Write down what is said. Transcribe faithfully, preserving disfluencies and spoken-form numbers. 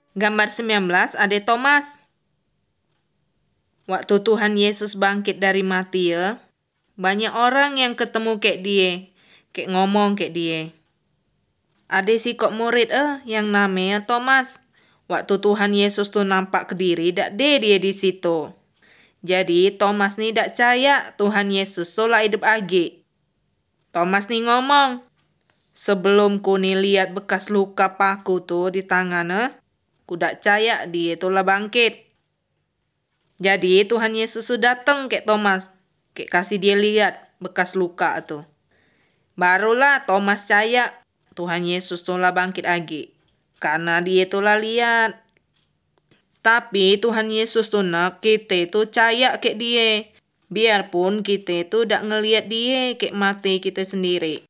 Gambar sembilan belas ada Thomas. Waktu Tuhan Yesus bangkit dari mati ya, banyak orang yang ketemu kayak dia, kayak ngomong kayak dia. Ada si kok murid eh yang namanya Thomas. Waktu Tuhan Yesus tuh nampak ke diri, dak de dia di situ. Jadi Thomas nih dak percaya Tuhan Yesus tuh lah hidup lagi. Thomas nih ngomong, sebelum ku nih lihat bekas luka paku tuh di tangan eh, ku dak percaya dia tuh lah bangkit. Jadi Tuhan Yesus sudah datang kayak Thomas, kayak kasih dia lihat bekas luka tuh. Barulah Thomas percaya Tuhan Yesus tuh lah bangkit lagi. Karena dia tuh lah lihat. Tapi Tuhan Yesus tuh nak kita tuh percaya kayak dia. Biarpun kita tuh dak ngelihat dia kayak mati kita sendiri.